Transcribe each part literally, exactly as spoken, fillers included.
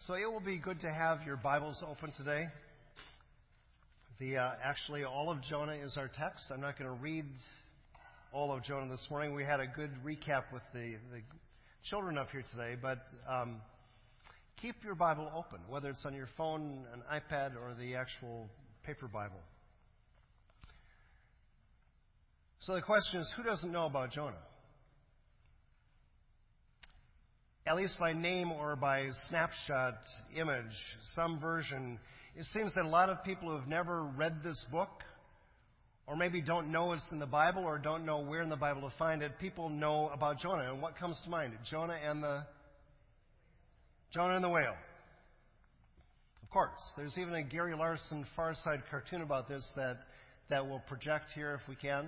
So it will be good to have your Bibles open today. The uh, actually, all of Jonah is our text. I'm not going to read all of Jonah this morning. We had a good recap with the, the children up here today, but um, keep your Bible open, whether it's on your phone, an iPad, or the actual paper Bible. So the question is, who doesn't know about Jonah? At least by name or by snapshot image, some version. It seems that a lot of people who have never read this book, or maybe don't know it's in the Bible, or don't know where in the Bible to find it, people know about Jonah. And what comes to mind? Jonah and the Jonah and the whale. Of course. There's even a Gary Larson Far Side cartoon about this that, that we'll project here if we can.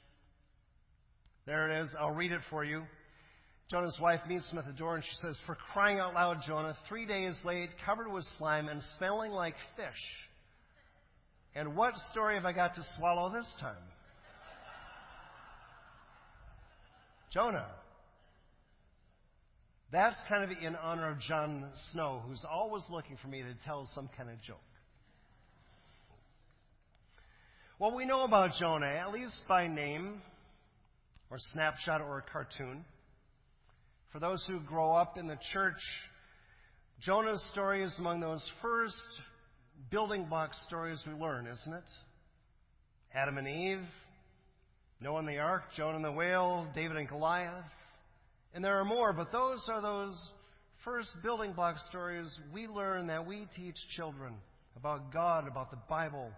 There it is. I'll read it for you. Jonah's wife meets him at the door and she says, "For crying out loud, Jonah, three days late, covered with slime and smelling like fish. And what story have I got to swallow this time?" Jonah. That's kind of in honor of Jon Snow, who's always looking for me to tell some kind of joke. Well, we know about Jonah, at least by name, or snapshot, or a cartoon. For those who grow up in the church, Jonah's story is among those first building block stories we learn, isn't it? Adam and Eve, Noah and the ark, Jonah and the whale, David and Goliath. And there are more, but those are those first building block stories we learn that we teach children about God, about the Bible.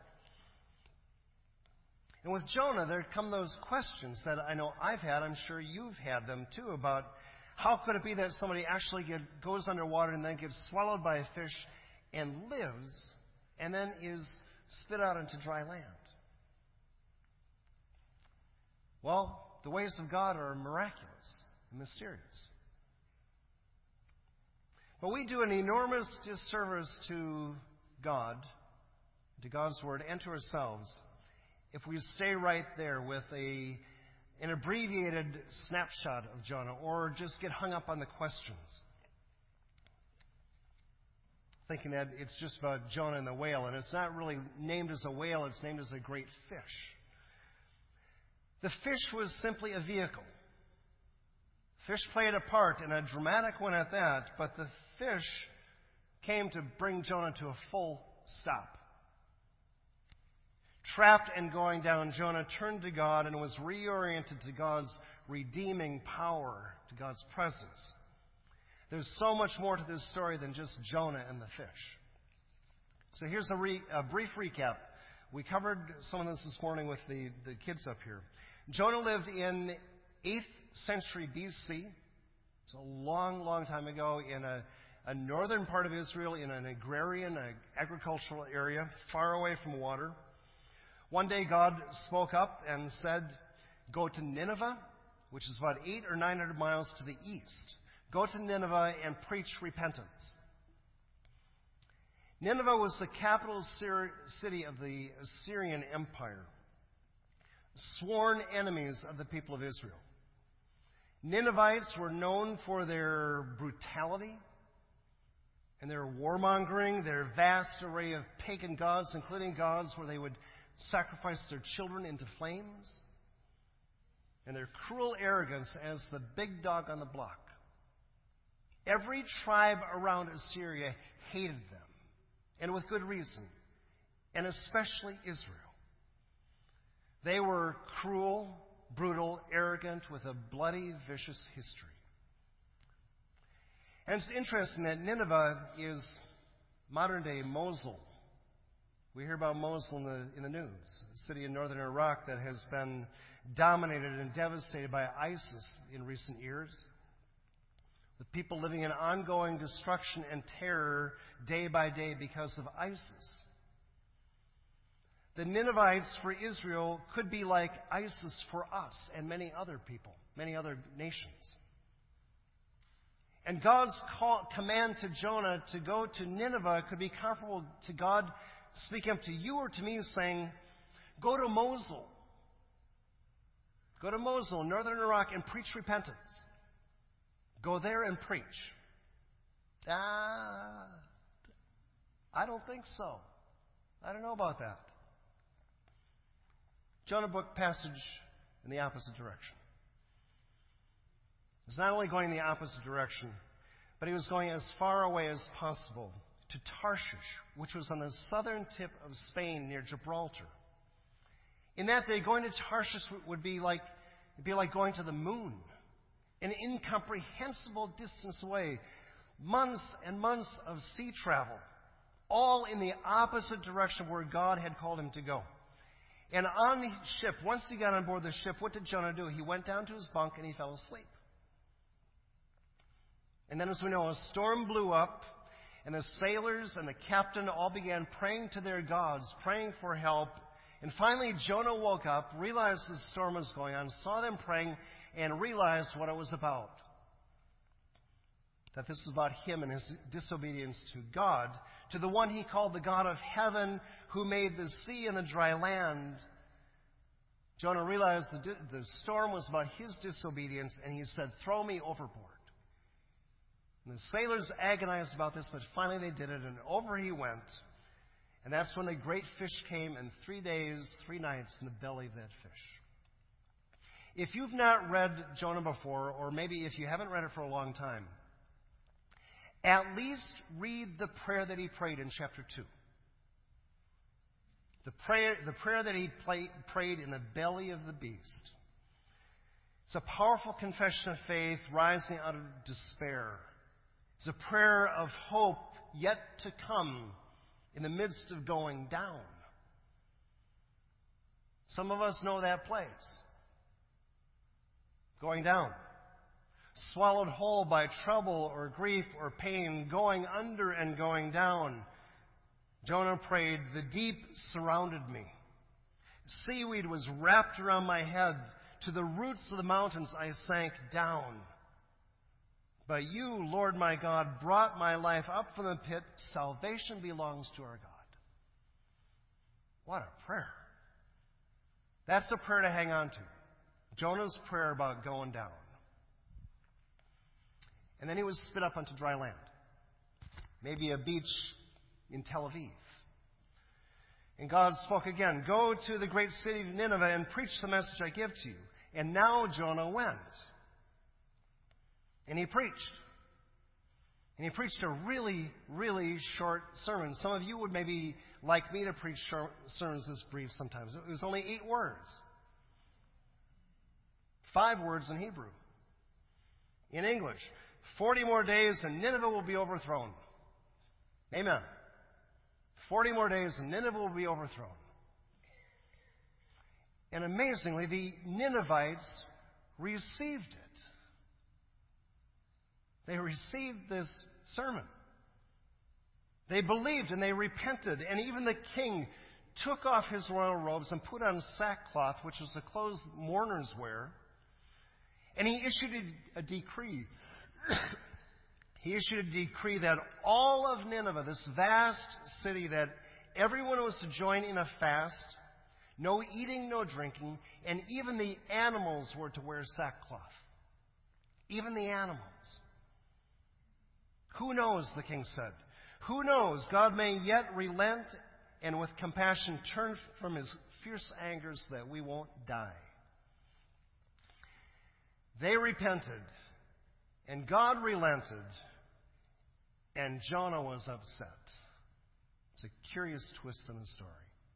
And with Jonah, there come those questions that I know I've had, I'm sure you've had them too, about how could it be that somebody actually get, goes underwater and then gets swallowed by a fish and lives and then is spit out into dry land? Well, the ways of God are miraculous and mysterious. But we do an enormous disservice to God, to God's Word, and to ourselves if we stay right there with a an abbreviated snapshot of Jonah, or just get hung up on the questions, thinking that it's just about Jonah and the whale, and it's not really named as a whale, it's named as a great fish. The fish was simply a vehicle. Fish played a part, and a dramatic one at that, but the fish came to bring Jonah to a full stop. Trapped and going down, Jonah turned to God and was reoriented to God's redeeming power, to God's presence. There's so much more to this story than just Jonah and the fish. So here's a, re, a brief recap. We covered some of this this morning with the, the kids up here. Jonah lived in eighth century B C. It's a long, long time ago in a, a northern part of Israel, in an agrarian, a agricultural area, far away from water. One day God spoke up and said, "Go to Nineveh," which is about eight or nine hundred miles to the east. Go to Nineveh and preach repentance. Nineveh was the capital city of the Assyrian Empire, sworn enemies of the people of Israel. Ninevites were known for their brutality and their warmongering, their vast array of pagan gods, including gods where they would sacrifice their children into flames, and their cruel arrogance as the big dog on the block. Every tribe around Assyria hated them, and with good reason, and especially Israel. They were cruel, brutal, arrogant, with a bloody, vicious history. And it's interesting that Nineveh is modern-day Mosul. We hear about Mosul in the, in the news, a city in northern Iraq that has been dominated and devastated by ISIS in recent years, with people living in ongoing destruction and terror day by day because of ISIS. The Ninevites for Israel could be like ISIS for us and many other people, many other nations. And God's call, command to Jonah to go to Nineveh could be comparable to God speaking up to you or to me saying, "Go to Mosul. Go to Mosul, northern Iraq, and preach repentance. Go there and preach." Ah, I don't think so. I don't know about that. Jonah book passage in the opposite direction. He was not only going in the opposite direction, but he was going as far away as possible to Tarshish, which was on the southern tip of Spain near Gibraltar. In that day, going to Tarshish would be like, it'd be like going to the moon, an incomprehensible distance away, months and months of sea travel, all in the opposite direction where God had called him to go. And on the ship, once he got on board the ship, what did Jonah do? He went down to his bunk and he fell asleep. And then, as we know, a storm blew up, and the sailors and the captain all began praying to their gods, praying for help. And finally, Jonah woke up, realized the storm was going on, saw them praying, and realized what it was about. That this was about him and his disobedience to God, to the one he called the God of heaven, who made the sea and the dry land. Jonah realized the, the storm was about his disobedience, and he said, "Throw me overboard." And the sailors agonized about this, but finally they did it, and over he went. And that's when the great fish came, and three days, three nights in the belly of that fish. If you've not read Jonah before, or maybe if you haven't read it for a long time, at least read the prayer that he prayed in chapter two. The prayer, the prayer that he play, prayed in the belly of the beast. It's a powerful confession of faith rising out of despair. It's a prayer of hope yet to come in the midst of going down. Some of us know that place. Going down. Swallowed whole by trouble or grief or pain, going under and going down. Jonah prayed, "The deep surrounded me. Seaweed was wrapped around my head. To the roots of the mountains I sank down. But you, Lord my God, brought my life up from the pit. Salvation belongs to our God." What a prayer. That's a prayer to hang on to. Jonah's prayer about going down. And then he was spit up onto dry land. Maybe a beach in Tel Aviv. And God spoke again, "Go to the great city of Nineveh and preach the message I give to you." And now Jonah went. And he preached. And he preached a really, really short sermon. Some of you would maybe like me to preach short sermons this brief sometimes. It was only eight words. Five words in Hebrew. In English, forty more days and Nineveh will be overthrown. Amen. Forty more days and Nineveh will be overthrown. And amazingly, the Ninevites received it. They received this sermon. They believed and they repented. And even the king took off his royal robes and put on sackcloth, which was the clothes mourners wear. And he issued a, a decree. He issued a decree that all of Nineveh, this vast city, that everyone was to join in a fast, no eating, no drinking, and even the animals were to wear sackcloth. Even the animals. Who knows, the king said. Who knows? God may yet relent and with compassion turn from his fierce anger so that we won't die. They repented, and God relented, and Jonah was upset. It's a curious twist in the story.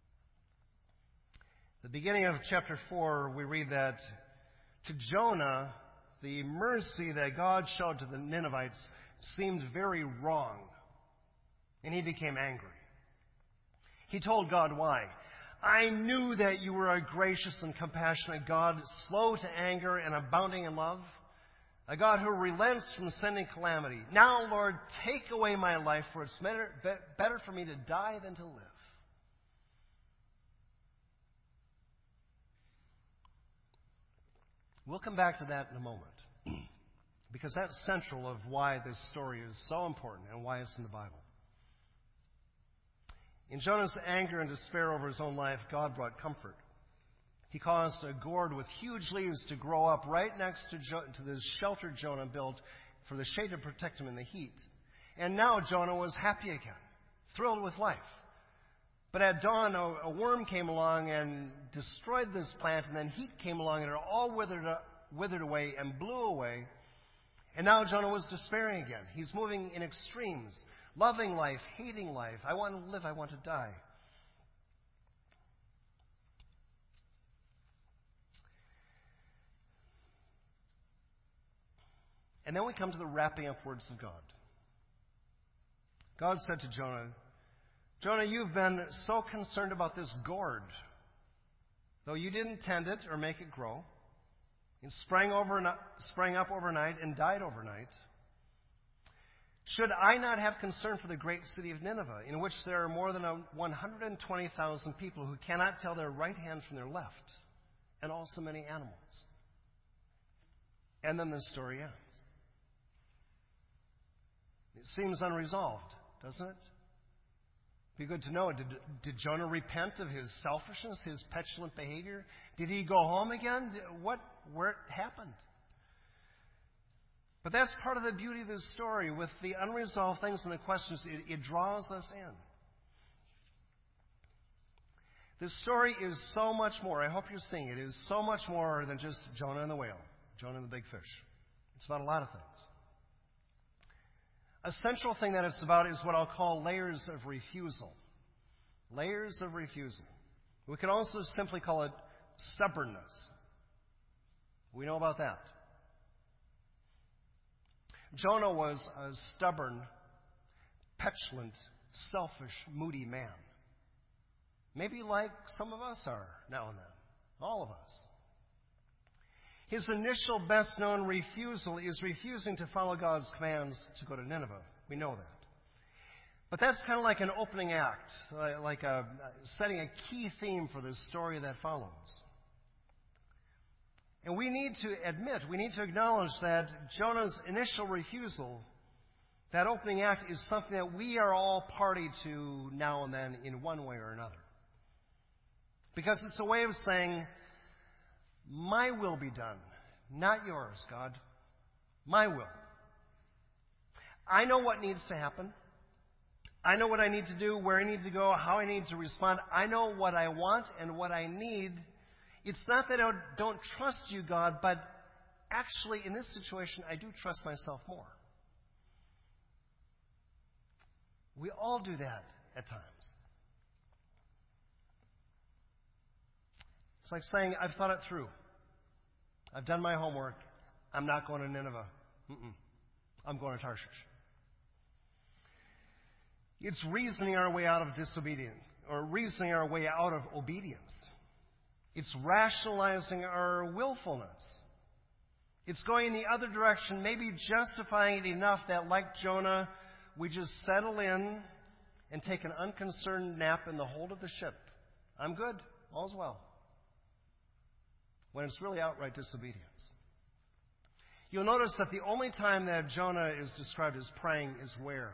The beginning of chapter four, we read that to Jonah, the mercy that God showed to the Ninevites seemed very wrong, and he became angry. He told God why. "I knew that you were a gracious and compassionate God, slow to anger and abounding in love, a God who relents from sending calamity. Now, Lord, take away my life, for it's better, better for me to die than to live." We'll come back to that in a moment, because that's central of why this story is so important and why it's in the Bible. In Jonah's anger and despair over his own life, God brought comfort. He caused a gourd with huge leaves to grow up right next to, jo- to the shelter Jonah built for the shade to protect him in the heat. And now Jonah was happy again, thrilled with life. But at dawn, a, a worm came along and destroyed this plant, and then heat came along, and it all withered, uh, withered away and blew away. And now Jonah was despairing again. He's moving in extremes, loving life, hating life. I want to live, I want to die. And then we come to the wrapping up words of God. God said to Jonah, Jonah, you've been so concerned about this gourd, though you didn't tend it or make it grow. It sprang, over, sprang up overnight and died overnight. Should I not have concern for the great city of Nineveh, in which there are more than one hundred twenty thousand people who cannot tell their right hand from their left, and also many animals? And then the story ends. It seems unresolved, doesn't it? Be good to know, did, did Jonah repent of his selfishness, his petulant behavior? Did he go home again? What, where it happened? But that's part of the beauty of this story. With the unresolved things and the questions, it, it draws us in. This story is so much more. I hope you're seeing it. It is so much more than just Jonah and the whale, Jonah and the big fish. It's about a lot of things. A central thing that it's about is what I'll call layers of refusal. Layers of refusal. We could also simply call it stubbornness. We know about that. Jonah was a stubborn, petulant, selfish, moody man. Maybe like some of us are now and then. All of us. His initial best-known refusal is refusing to follow God's commands to go to Nineveh. We know that. But that's kind of like an opening act, like a, setting a key theme for this story that follows. And we need to admit, we need to acknowledge that Jonah's initial refusal, that opening act, is something that we are all party to now and then in one way or another. Because it's a way of saying, my will be done, not yours, God. My will. I know what needs to happen. I know what I need to do, where I need to go, how I need to respond. I know what I want and what I need. It's not that I don't trust you, God, but actually in this situation, I do trust myself more. We all do that at times. It's like saying, I've thought it through. I've done my homework. I'm not going to Nineveh. Mm-mm. I'm going to Tarshish. It's reasoning our way out of disobedience, or reasoning our way out of obedience. It's rationalizing our willfulness. It's going in the other direction, maybe justifying it enough that, like Jonah, we just settle in and take an unconcerned nap in the hold of the ship. I'm good. All's well. When it's really outright disobedience. You'll notice that the only time that Jonah is described as praying is where?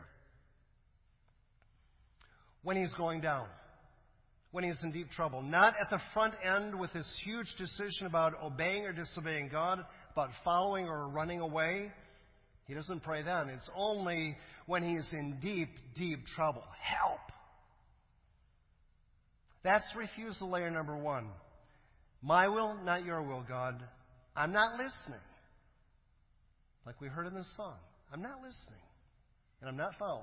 When he's going down. When he's in deep trouble. Not at the front end with this huge decision about obeying or disobeying God, about following or running away. He doesn't pray then. It's only when he's in deep, deep trouble. Help! That's refusal layer number one. My will, not your will, God. I'm not listening. Like we heard in this song. I'm not listening. And I'm not following.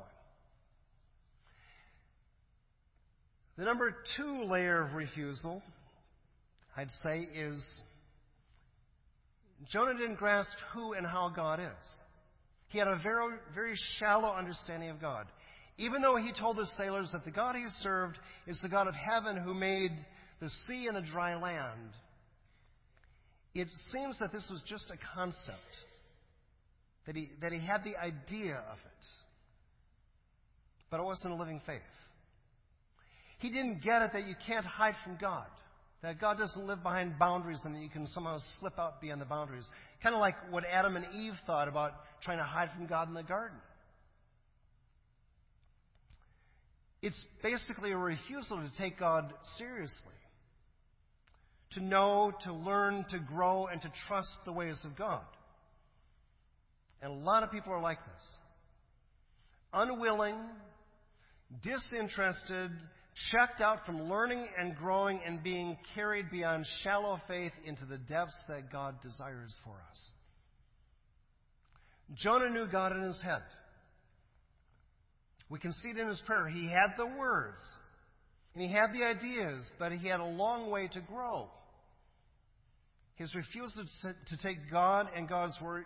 The number two layer of refusal, I'd say, is Jonah didn't grasp who and how God is. He had a very, very shallow understanding of God. Even though he told the sailors that the God he served is the God of heaven who made the sea and the dry land, it seems that this was just a concept, that he, that he had the idea of it, but it wasn't a living faith. He didn't get it that you can't hide from God, that God doesn't live behind boundaries and that you can somehow slip out beyond the boundaries. Kind of like what Adam and Eve thought about trying to hide from God in the garden. It's basically a refusal to take God seriously. To know, to learn, to grow, and to trust the ways of God. And a lot of people are like this. Unwilling, disinterested, checked out from learning and growing and being carried beyond shallow faith into the depths that God desires for us. Jonah knew God in his head. We can see it in his prayer. He had the words, and he had the ideas, but he had a long way to grow. His refusal to take God and God's word,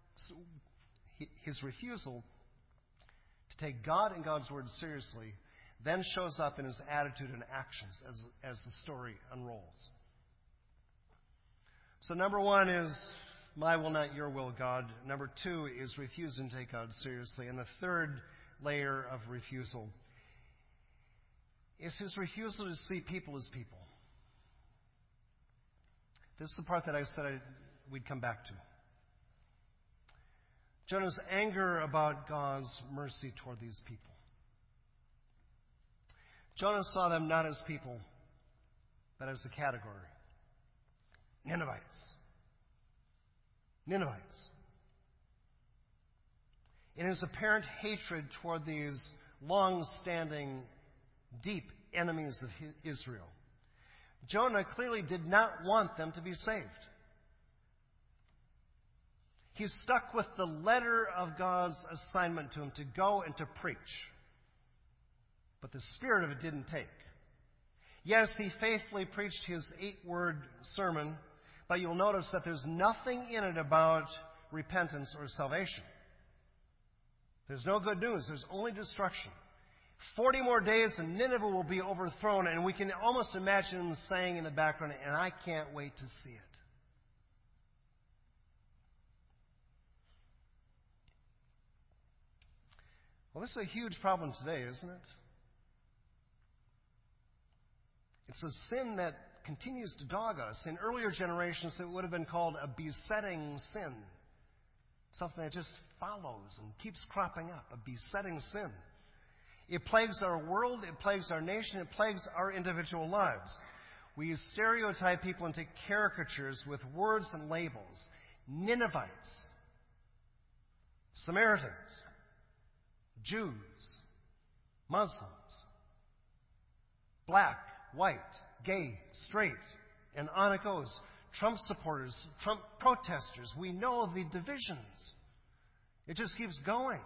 his refusal to take God and God's word seriously then shows up in his attitude and actions as, as the story unrolls. So number one is, my will, not your will, God. Number two is refusing to take God seriously. And the third layer of refusal is his refusal to see people as people. This is the part that I said I'd, we'd come back to. Jonah's anger about God's mercy toward these people. Jonah saw them not as people, but as a category. Ninevites. Ninevites. In his apparent hatred toward these long-standing, deep enemies of Israel, Jonah clearly did not want them to be saved. He stuck with the letter of God's assignment to him to go and to preach. But the spirit of it didn't take. Yes, he faithfully preached his eight-word sermon, but you'll notice that there's nothing in it about repentance or salvation. There's no good news. There's only destruction. Forty more days and Nineveh will be overthrown, and we can almost imagine him saying in the background, and I can't wait to see it. Well, this is a huge problem today, isn't it? It's a sin that continues to dog us. In earlier generations, it would have been called a besetting sin. Something that just follows and keeps cropping up. A besetting sin. It plagues our world, it plagues our nation, it plagues our individual lives. We stereotype people into caricatures with words and labels. Ninevites, Samaritans, Jews, Muslims, black, white, gay, straight, and on it goes. Trump supporters, Trump protesters. We know the divisions. It just keeps going.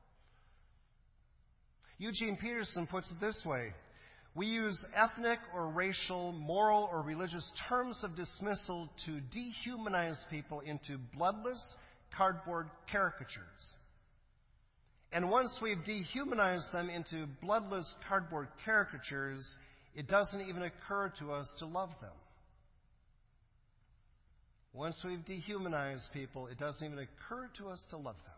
Eugene Peterson puts it this way. We use ethnic or racial, moral or religious terms of dismissal to dehumanize people into bloodless, cardboard caricatures. And once we've dehumanized them into bloodless, cardboard caricatures, it doesn't even occur to us to love them. Once we've dehumanized people, it doesn't even occur to us to love them.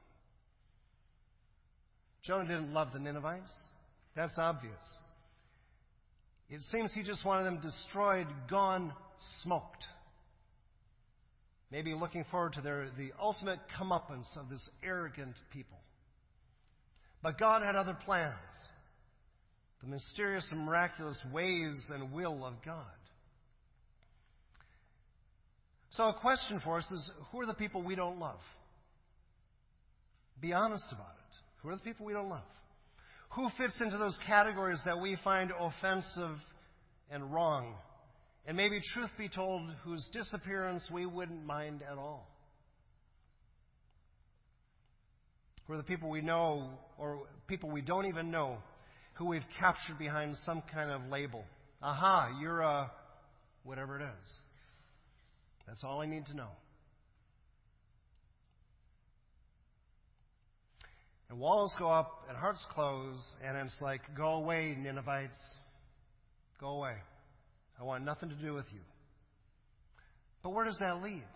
Jonah didn't love the Ninevites. That's obvious. It seems he just wanted them destroyed, gone, smoked. Maybe looking forward to their, the ultimate comeuppance of this arrogant people. But God had other plans. The mysterious and miraculous ways and will of God. So a question for us is, who are the people we don't love? Be honest about it. Who are the people we don't love? Who fits into those categories that we find offensive and wrong? And maybe, truth be told, whose disappearance we wouldn't mind at all? Who are the people we know, or people we don't even know, who we've captured behind some kind of label? Aha, you're a whatever it is. That's all I need to know. And walls go up and hearts close, and it's like, go away, Ninevites. Go away. I want nothing to do with you. But where does that lead?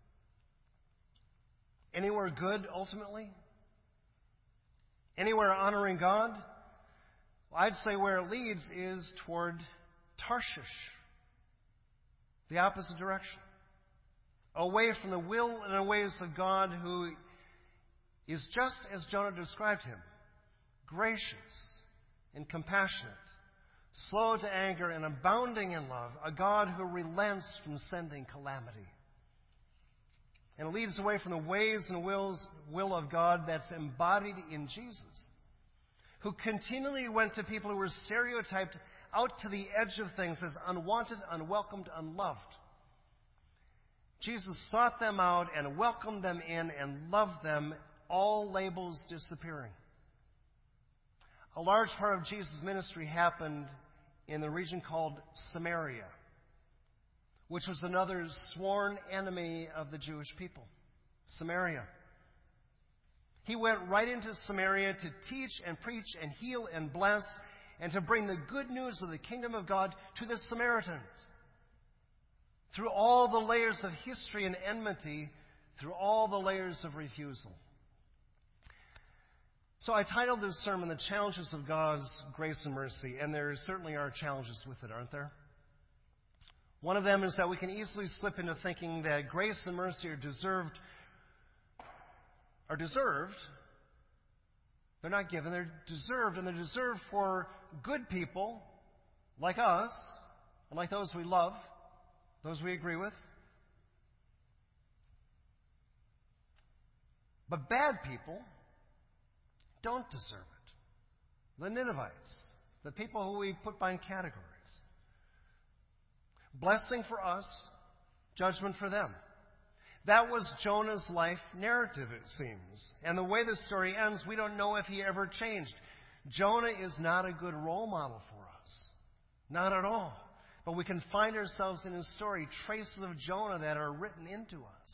Anywhere good, ultimately? Anywhere honoring God? Well, I'd say where it leads is toward Tarshish. The opposite direction. Away from the will and the ways of God, who is just as Jonah described him, gracious and compassionate, slow to anger and abounding in love, a God who relents from sending calamity. And leads away from the ways and wills, will of God that's embodied in Jesus, who continually went to people who were stereotyped out to the edge of things as unwanted, unwelcomed, unloved. Jesus sought them out and welcomed them in and loved them, all labels disappearing. A large part of Jesus' ministry happened in the region called Samaria, which was another sworn enemy of the Jewish people. Samaria. He went right into Samaria to teach and preach and heal and bless and to bring the good news of the kingdom of God to the Samaritans. Through all the layers of history and enmity, through all the layers of refusal. So I titled this sermon, The Challenges of God's Grace and Mercy, and there certainly are challenges with it, aren't there? One of them is that we can easily slip into thinking that grace and mercy are deserved, are deserved. They're not given, they're deserved, and they're deserved for good people like us, and like those we love, those we agree with. But bad people don't deserve it. The Ninevites, the people who we put by in categories. Blessing for us, judgment for them. That was Jonah's life narrative, it seems. And the way the story ends, we don't know if he ever changed. Jonah is not a good role model for us. Not at all. But we can find ourselves in his story, traces of Jonah that are written into us.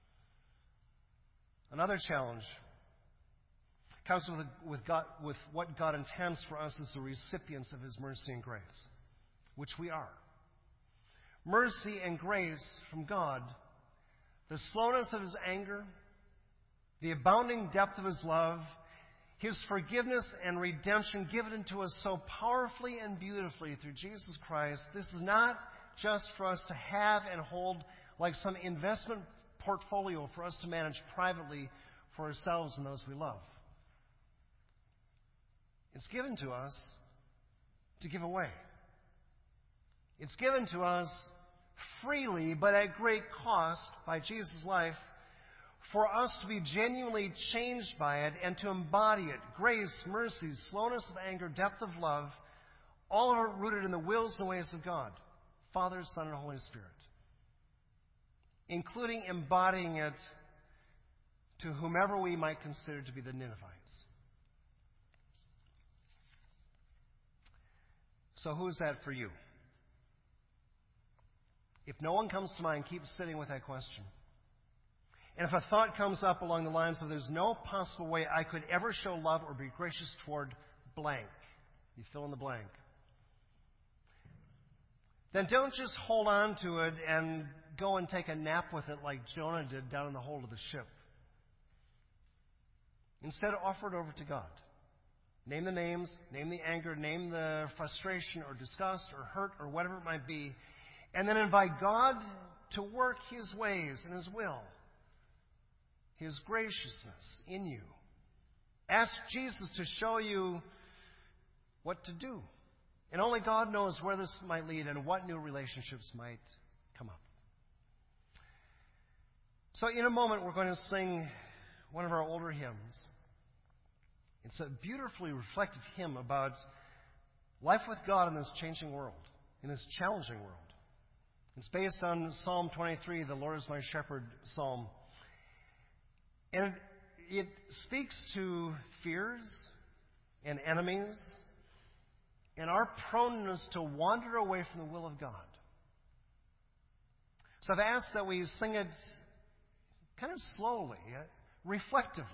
Another challenge comes with, with, God, with what God intends for us as the recipients of his mercy and grace, which we are. Mercy and grace from God, the slowness of his anger, the abounding depth of his love, his forgiveness and redemption given to us so powerfully and beautifully through Jesus Christ. This is not just for us to have and hold like some investment portfolio for us to manage privately for ourselves and those we love. It's given to us to give away. It's given to us freely, but at great cost by Jesus' life, for us to be genuinely changed by it and to embody it. Grace, mercy, slowness of anger, depth of love, all of it rooted in the wills and ways of God, Father, Son, and Holy Spirit, including embodying it to whomever we might consider to be the Ninevites. So who is that for you? If no one comes to mind, keep sitting with that question. And if a thought comes up along the lines of there's no possible way I could ever show love or be gracious toward blank, you fill in the blank, then don't just hold on to it and go and take a nap with it like Jonah did down in the hold of the ship. Instead, offer it over to God. Name the names, name the anger, name the frustration or disgust or hurt or whatever it might be, and then invite God to work his ways and his will, his graciousness in you. Ask Jesus to show you what to do. And only God knows where this might lead and what new relationships might come up. So in a moment, we're going to sing one of our older hymns. It's a beautifully reflective hymn about life with God in this changing world, in this challenging world. It's based on Psalm twenty-three, the Lord is my shepherd psalm. And it, it speaks to fears and enemies and our proneness to wander away from the will of God. So I've asked that we sing it kind of slowly, reflectively.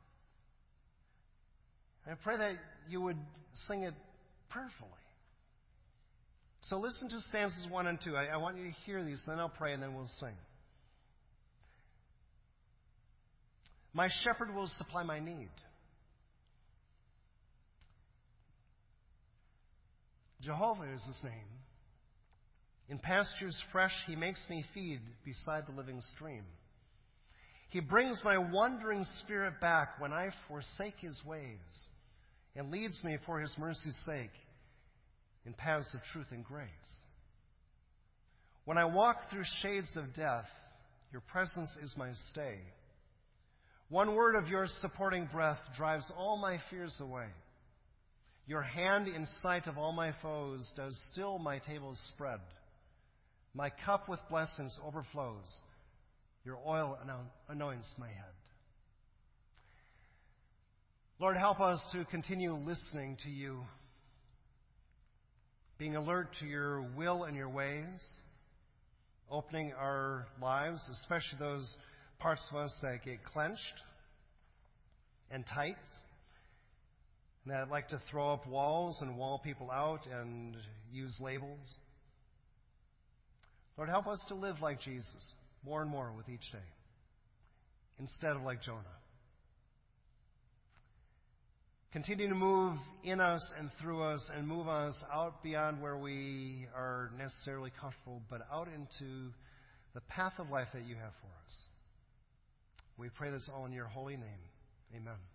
I pray that you would sing it prayerfully. So listen to stanzas one and two. I, I want you to hear these, then I'll pray, and then we'll sing. My shepherd will supply my need. Jehovah is his name. In pastures fresh, he makes me feed beside the living stream. He brings my wandering spirit back when I forsake his ways, and leads me for his mercy's sake in paths of truth and grace. When I walk through shades of death, your presence is my stay. One word of your supporting breath drives all my fears away. Your hand in sight of all my foes does still my tables spread. My cup with blessings overflows. Your oil anoints my head. Lord, help us to continue listening to you, being alert to your will and your ways, opening our lives, especially those parts of us that get clenched and tight, and that like to throw up walls and wall people out and use labels. Lord, help us to live like Jesus more and more with each day, instead of like Jonah. Continue to move in us and through us and move us out beyond where we are necessarily comfortable, but out into the path of life that you have for us. We pray this all in your holy name. Amen.